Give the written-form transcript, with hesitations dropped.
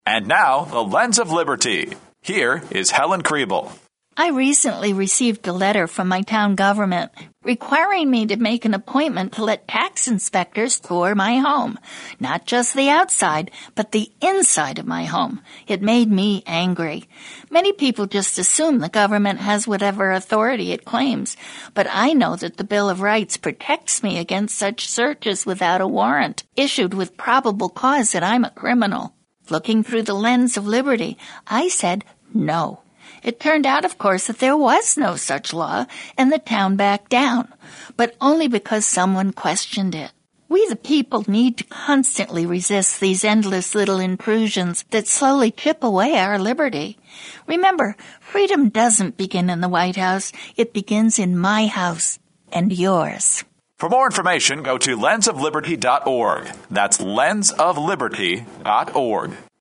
And now, the Lens of Liberty. Here is Helen Kriebel. I recently received a letter from my town government requiring me to make an appointment to let tax inspectors tour my home. Not just the outside, but the inside of my home. It made me angry. Many people just assume the government has whatever authority it claims, but I know that the Bill of Rights protects me against such searches without a warrant, issued with probable cause that I'm a criminal. Looking through the lens of liberty, I said no. It turned out, of course, that there was no such law, and the town backed down, but only because someone questioned it. We the people need to constantly resist these endless little intrusions that slowly chip away our liberty. Remember, freedom doesn't begin in the White House. It begins in my house and yours. For more information, go to lensofliberty.org. That's lensofliberty.org.